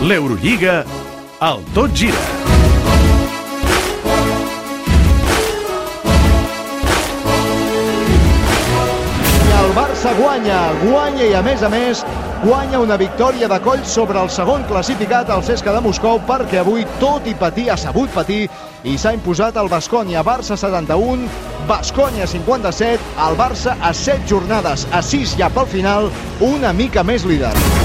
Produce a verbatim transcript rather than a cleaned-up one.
L'Eurolliga al Tot Gira. El Barça guanya, guanya i a més a més guanya una victòria de coll sobre el segon classificat, el C S K A de Moscou, perquè avui, tot i patir, ha sabut patir i s'ha imposat el Baskonia. Barça setanta-un, Baskonia cinquanta-set, el Barça a set jornades, a sis ja pel final, una mica més líder.